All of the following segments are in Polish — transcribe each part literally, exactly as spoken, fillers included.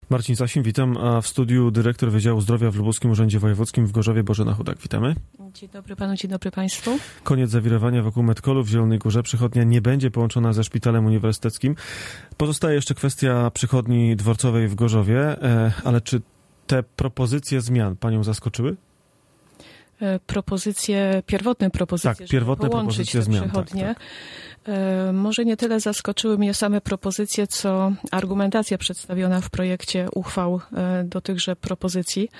Marcin Sasin, witam, a w studiu dyrektor Wydziału Zdrowia w Lubuskim Urzędzie Wojewódzkim w Gorzowie Bożena Chudak. Witamy. Dzień dobry panu, dzień dobry państwu. Koniec zawirowania wokół Medcolu w Zielonej Górze. Przychodnia nie będzie połączona ze szpitalem uniwersyteckim. Pozostaje jeszcze kwestia przychodni dworcowej w Gorzowie, ale czy te propozycje zmian panią zaskoczyły? Propozycje, pierwotne propozycje, tak, pierwotne żeby połączyć propozycje te zmian, przychodnie. Tak, tak. Może nie tyle zaskoczyły mnie same propozycje, co argumentacja przedstawiona w projekcie uchwał do tychże propozycji.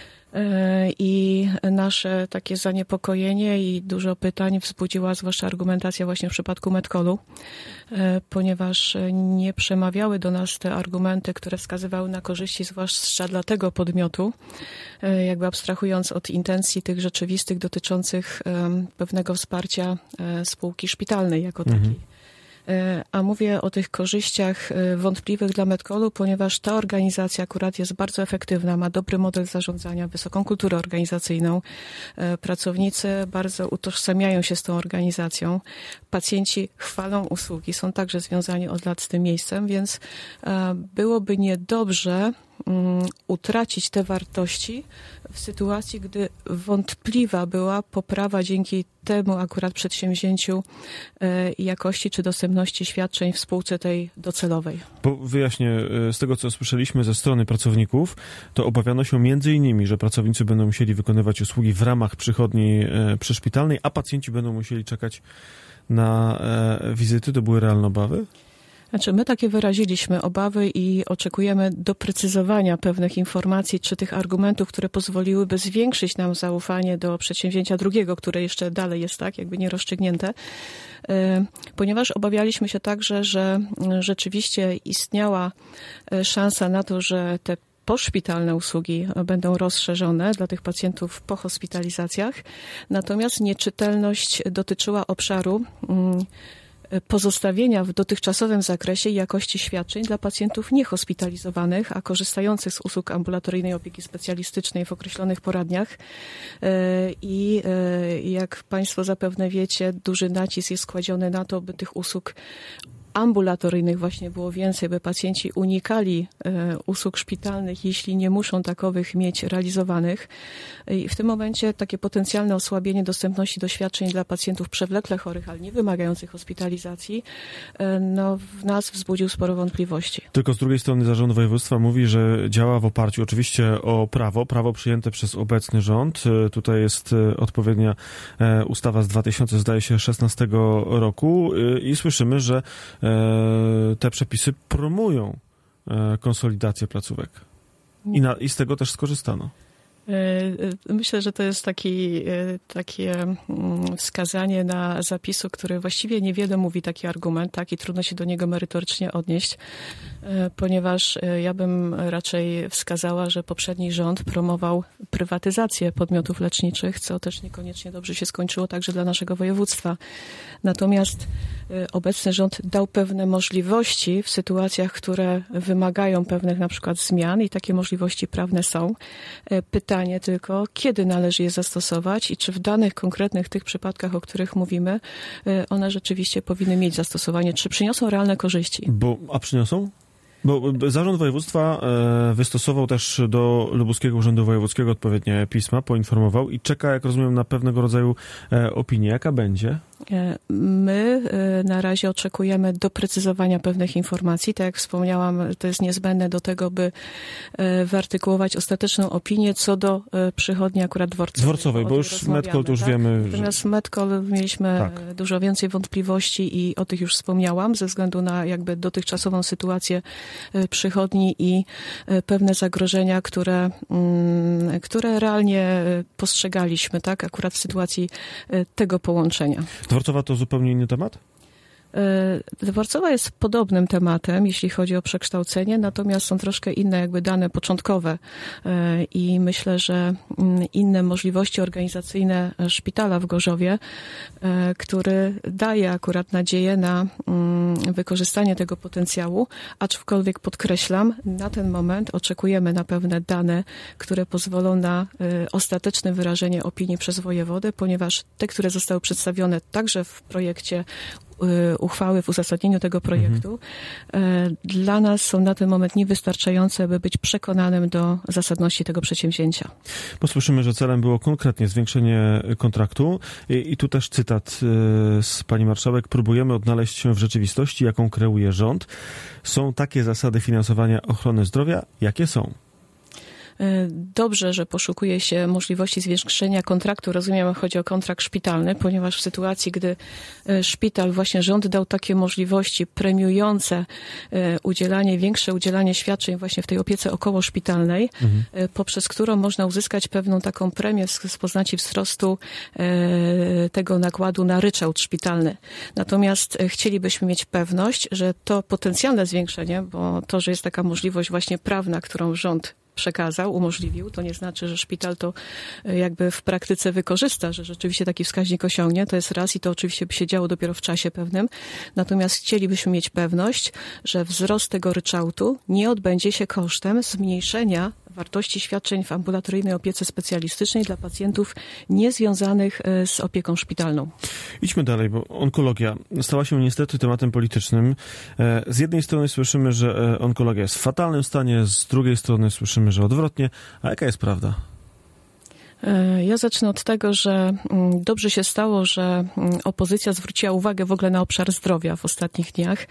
I nasze takie zaniepokojenie i dużo pytań wzbudziła zwłaszcza argumentacja właśnie w przypadku Medcolu, ponieważ nie przemawiały do nas te argumenty, które wskazywały na korzyści zwłaszcza dla tego podmiotu, jakby abstrahując od intencji tych rzeczywistych dotyczących pewnego wsparcia spółki szpitalnej jako takiej. Mhm. A mówię o tych korzyściach wątpliwych dla Medcolu, ponieważ ta organizacja akurat jest bardzo efektywna, ma dobry model zarządzania, wysoką kulturę organizacyjną. Pracownicy bardzo utożsamiają się z tą organizacją. Pacjenci chwalą usługi, są także związani od lat z tym miejscem, więc byłoby niedobrze utracić te wartości w sytuacji, gdy wątpliwa była poprawa dzięki temu akurat przedsięwzięciu jakości czy dostępności świadczeń w spółce tej docelowej. Bo wyjaśnię, z tego co słyszeliśmy ze strony pracowników, to obawiano się między innymi, że pracownicy będą musieli wykonywać usługi w ramach przychodni przyszpitalnej, a pacjenci będą musieli czekać na wizyty. To były realne obawy? Znaczy, my takie wyraziliśmy obawy i oczekujemy doprecyzowania pewnych informacji czy tych argumentów, które pozwoliłyby zwiększyć nam zaufanie do przedsięwzięcia drugiego, które jeszcze dalej jest tak, jakby nierozstrzygnięte, ponieważ obawialiśmy się także, że rzeczywiście istniała szansa na to, że te poszpitalne usługi będą rozszerzone dla tych pacjentów po hospitalizacjach, natomiast nieczytelność dotyczyła obszaru pozostawienia w dotychczasowym zakresie jakości świadczeń dla pacjentów niehospitalizowanych, a korzystających z usług ambulatoryjnej opieki specjalistycznej w określonych poradniach. I jak państwo zapewne wiecie, duży nacisk jest kładziony na to, by tych usług ambulatoryjnych właśnie było więcej, by pacjenci unikali e, usług szpitalnych, jeśli nie muszą takowych mieć realizowanych. I w tym momencie takie potencjalne osłabienie dostępności do świadczeń dla pacjentów przewlekle chorych, ale nie wymagających hospitalizacji, e, no, w nas wzbudził sporo wątpliwości. Tylko z drugiej strony zarząd województwa mówi, że działa w oparciu oczywiście o prawo, prawo przyjęte przez obecny rząd. E, tutaj jest e, odpowiednia e, ustawa z dwa tysiące szesnastego roku e, i słyszymy, że te przepisy promują konsolidację placówek. I, na, i z tego też skorzystano. Myślę, że to jest taki, takie wskazanie na zapisu, który właściwie niewiele mówi taki argument, tak, i trudno się do niego merytorycznie odnieść, ponieważ ja bym raczej wskazała, że poprzedni rząd promował prywatyzację podmiotów leczniczych, co też niekoniecznie dobrze się skończyło także dla naszego województwa. Natomiast obecny rząd dał pewne możliwości w sytuacjach, które wymagają pewnych na przykład zmian i takie możliwości prawne są. Pytanie tylko, kiedy należy je zastosować i czy w danych konkretnych tych przypadkach, o których mówimy, one rzeczywiście powinny mieć zastosowanie, czy przyniosą realne korzyści. Bo, a przyniosą? Bo Zarząd Województwa wystosował też do Lubuskiego Urzędu Wojewódzkiego odpowiednie pisma, poinformował i czeka, jak rozumiem, na pewnego rodzaju opinię. Jaka będzie? My na razie oczekujemy doprecyzowania pewnych informacji. Tak jak wspomniałam, to jest niezbędne do tego, by wyartykułować ostateczną opinię co do przychodni akurat dworcowej. Dworcowej, bo już Medcol to już tak? wiemy. Natomiast że... Medcol mieliśmy tak. dużo więcej wątpliwości i o tych już wspomniałam, ze względu na jakby dotychczasową sytuację przychodni i pewne zagrożenia, które, które realnie postrzegaliśmy, tak, akurat w sytuacji tego połączenia. Dworcowa to zupełnie inny temat? Dworcowa jest podobnym tematem, jeśli chodzi o przekształcenie, natomiast są troszkę inne jakby dane początkowe i myślę, że inne możliwości organizacyjne szpitala w Gorzowie, który daje akurat nadzieję na wykorzystanie tego potencjału, aczkolwiek podkreślam, na ten moment oczekujemy na pewne dane, które pozwolą na ostateczne wyrażenie opinii przez wojewodę, ponieważ te, które zostały przedstawione także w projekcie uchwały w uzasadnieniu tego projektu, mhm. dla nas są na ten moment niewystarczające, by być przekonanym do zasadności tego przedsięwzięcia. Bo słyszymy, że celem było konkretnie zwiększenie kontraktu i, i tu też cytat z pani marszałek. Próbujemy odnaleźć się w rzeczywistości, jaką kreuje rząd. Są takie zasady finansowania ochrony zdrowia, jakie są. Dobrze, że poszukuje się możliwości zwiększenia kontraktu. Rozumiem, chodzi o kontrakt szpitalny, ponieważ w sytuacji, gdy szpital, właśnie rząd dał takie możliwości premiujące udzielanie, większe udzielanie świadczeń właśnie w tej opiece okołoszpitalnej, mhm. poprzez którą można uzyskać pewną taką premię z postaci wzrostu tego nakładu na ryczałt szpitalny. Natomiast chcielibyśmy mieć pewność, że to potencjalne zwiększenie, bo to, że jest taka możliwość właśnie prawna, którą rząd przekazał, umożliwił, to nie znaczy, że szpital to jakby w praktyce wykorzysta, że rzeczywiście taki wskaźnik osiągnie, to jest raz i to oczywiście by się działo dopiero w czasie pewnym. Natomiast chcielibyśmy mieć pewność, że wzrost tego ryczałtu nie odbędzie się kosztem zmniejszenia wartości świadczeń w ambulatoryjnej opiece specjalistycznej dla pacjentów niezwiązanych z opieką szpitalną. Idźmy dalej, bo onkologia stała się niestety tematem politycznym. Z jednej strony słyszymy, że onkologia jest w fatalnym stanie, z drugiej strony słyszymy, że odwrotnie. A jaka jest prawda? Ja zacznę od tego, że dobrze się stało, że opozycja zwróciła uwagę w ogóle na obszar zdrowia w ostatnich dniach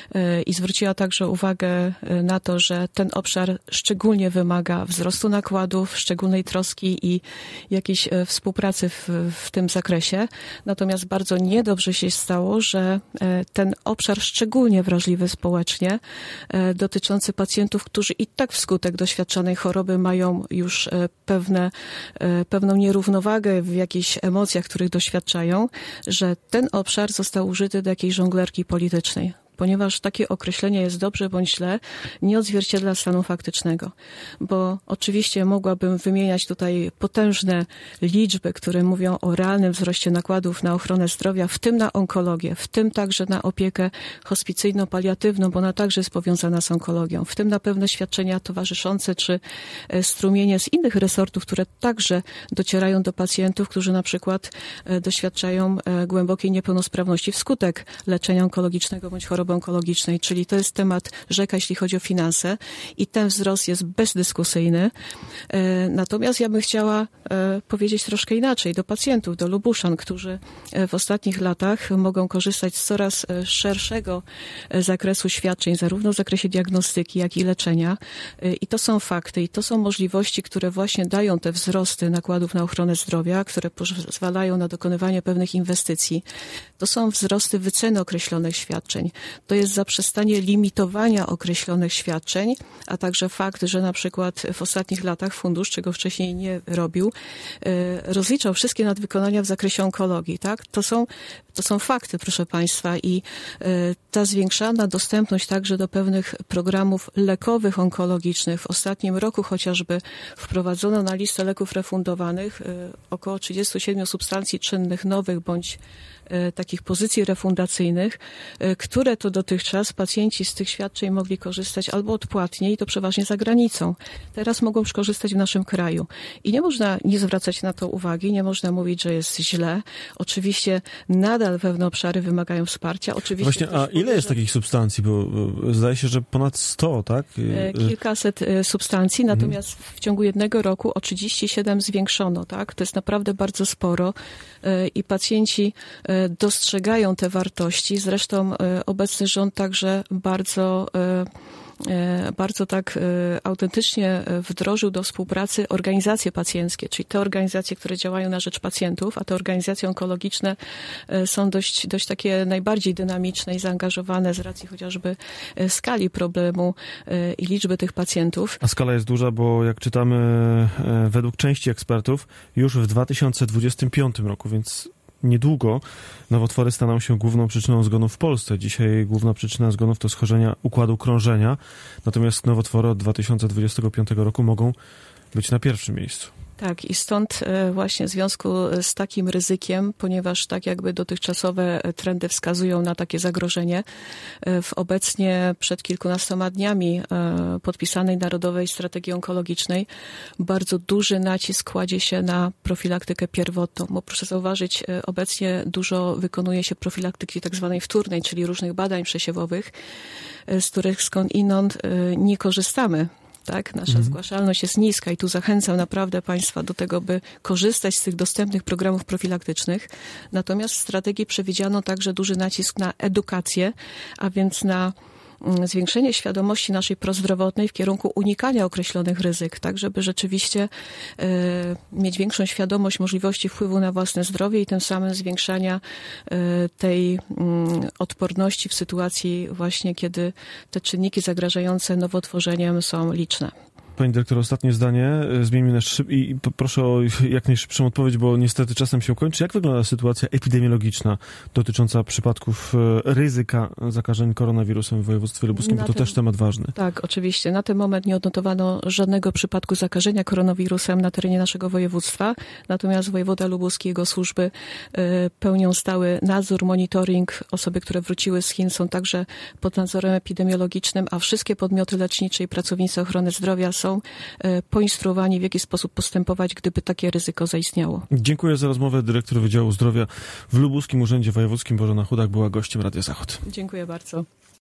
i zwróciła także uwagę na to, że ten obszar szczególnie wymaga wzrostu nakładów, szczególnej troski i jakiejś współpracy w, w tym zakresie. Natomiast bardzo niedobrze się stało, że ten obszar szczególnie wrażliwy społecznie, dotyczący pacjentów, którzy i tak wskutek doświadczonej choroby mają już pewne pewną nierównowagę w jakichś emocjach, których doświadczają, że ten obszar został użyty do jakiejś żonglerki politycznej. Ponieważ takie określenie jest dobrze bądź źle, nie odzwierciedla stanu faktycznego. Bo oczywiście mogłabym wymieniać tutaj potężne liczby, które mówią o realnym wzroście nakładów na ochronę zdrowia, w tym na onkologię, w tym także na opiekę hospicyjno-paliatywną, bo ona także jest powiązana z onkologią, w tym na pewne świadczenia towarzyszące czy strumienie z innych resortów, które także docierają do pacjentów, którzy na przykład doświadczają głębokiej niepełnosprawności wskutek leczenia onkologicznego bądź choroby onkologicznej, czyli to jest temat rzeka, jeśli chodzi o finanse i ten wzrost jest bezdyskusyjny. Natomiast ja bym chciała powiedzieć troszkę inaczej do pacjentów, do Lubuszan, którzy w ostatnich latach mogą korzystać z coraz szerszego zakresu świadczeń, zarówno w zakresie diagnostyki, jak i leczenia. I to są fakty i to są możliwości, które właśnie dają te wzrosty nakładów na ochronę zdrowia, które pozwalają na dokonywanie pewnych inwestycji. To są wzrosty wyceny określonych świadczeń. To jest zaprzestanie limitowania określonych świadczeń, a także fakt, że na przykład w ostatnich latach fundusz, czego wcześniej nie robił, rozliczał wszystkie nadwykonania w zakresie onkologii, tak? To są, to są fakty, proszę Państwa, i ta zwiększana dostępność także do pewnych programów lekowych onkologicznych. W ostatnim roku chociażby wprowadzono na listę leków refundowanych około trzydzieści siedem substancji czynnych nowych bądź takich pozycji refundacyjnych, które to dotychczas pacjenci z tych świadczeń mogli korzystać albo odpłatnie i to przeważnie za granicą. Teraz mogą już korzystać w naszym kraju. I nie można nie zwracać na to uwagi, nie można mówić, że jest źle. Oczywiście nadal pewne obszary wymagają wsparcia. Oczywiście Właśnie, a ile jest takich substancji? Bo zdaje się, że ponad sto, tak? Kilkaset substancji, natomiast w ciągu jednego roku o trzydzieści siedem zwiększono, tak? To jest naprawdę bardzo sporo i pacjenci dostrzegają te wartości. Zresztą obecny rząd także bardzo bardzo tak autentycznie wdrożył do współpracy organizacje pacjenckie, czyli te organizacje, które działają na rzecz pacjentów, a te organizacje onkologiczne są dość, dość takie najbardziej dynamiczne i zaangażowane z racji chociażby skali problemu i liczby tych pacjentów. A skala jest duża, bo jak czytamy według części ekspertów już w dwa tysiące dwudziestym piątym roku, więc niedługo nowotwory staną się główną przyczyną zgonów w Polsce. Dzisiaj główna przyczyna zgonów to schorzenia układu krążenia, natomiast nowotwory od dwa tysiące dwudziestego piątego roku mogą być na pierwszym miejscu. Tak, i stąd właśnie w związku z takim ryzykiem, ponieważ tak jakby dotychczasowe trendy wskazują na takie zagrożenie, w obecnie przed kilkunastoma dniami podpisanej Narodowej Strategii Onkologicznej bardzo duży nacisk kładzie się na profilaktykę pierwotną, bo proszę zauważyć, obecnie dużo wykonuje się profilaktyki tak zwanej wtórnej, czyli różnych badań przesiewowych, z których skądinąd nie korzystamy. Tak, nasza mhm. zgłaszalność jest niska i tu zachęcam naprawdę Państwa do tego, by korzystać z tych dostępnych programów profilaktycznych. Natomiast w strategii przewidziano także duży nacisk na edukację, a więc na zwiększenie świadomości naszej prozdrowotnej w kierunku unikania określonych ryzyk, tak żeby rzeczywiście y, mieć większą świadomość możliwości wpływu na własne zdrowie i tym samym zwiększania y, tej y, odporności w sytuacji właśnie, kiedy te czynniki zagrażające nowotworzeniem są liczne. Pani dyrektor, ostatnie zdanie. Zmieńmy nasz szyb i proszę o jak najszybszą odpowiedź, bo niestety czasem się kończy. Jak wygląda sytuacja epidemiologiczna dotycząca przypadków ryzyka zakażeń koronawirusem w województwie lubuskim, bo to ten, też temat ważny. Tak, oczywiście. Na ten moment nie odnotowano żadnego przypadku zakażenia koronawirusem na terenie naszego województwa. Natomiast wojewoda lubuski i jego służby y, pełnią stały nadzór, monitoring. Osoby, które wróciły z Chin, są także pod nadzorem epidemiologicznym, a wszystkie podmioty lecznicze i pracownicy ochrony zdrowia są są poinstruowani, w jaki sposób postępować, gdyby takie ryzyko zaistniało. Dziękuję za rozmowę. Dyrektor Wydziału Zdrowia w Lubuskim Urzędzie Wojewódzkim Bożena Chudak była gościem Radia Zachód. Dziękuję bardzo.